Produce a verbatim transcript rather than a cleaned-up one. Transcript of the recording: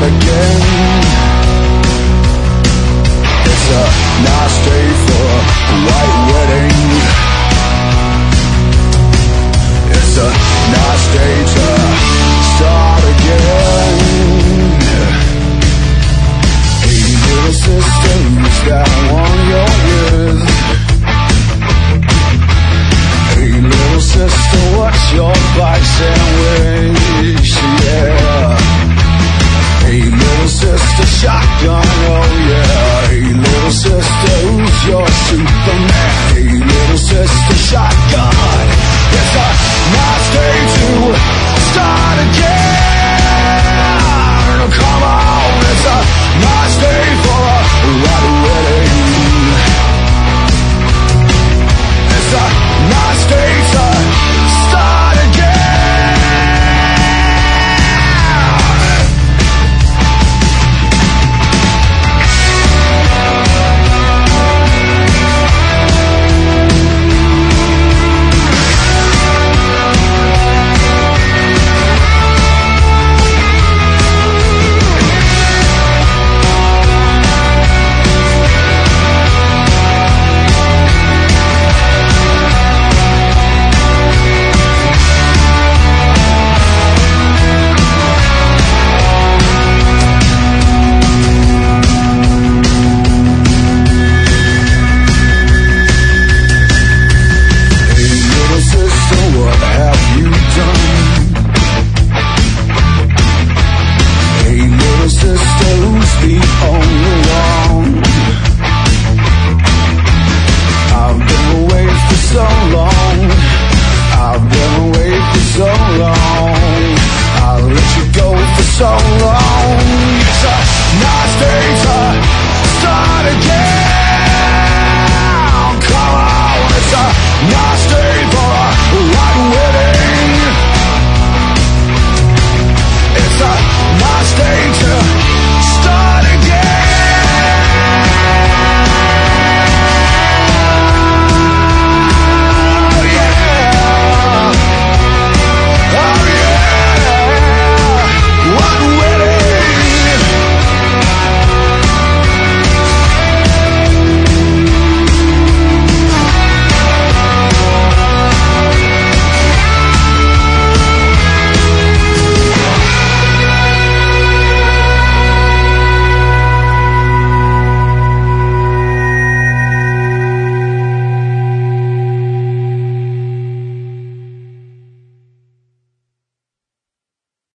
again. It's a nice day for a white wedding. It's a nice day to start again. Hey little sister, who's that one you're with? Hey little sister, what's your vice and wish? Yeah. Hey little sister, shotgun, oh yeah. Hey little sister, who's your Superman? Hey little sister, shotgun.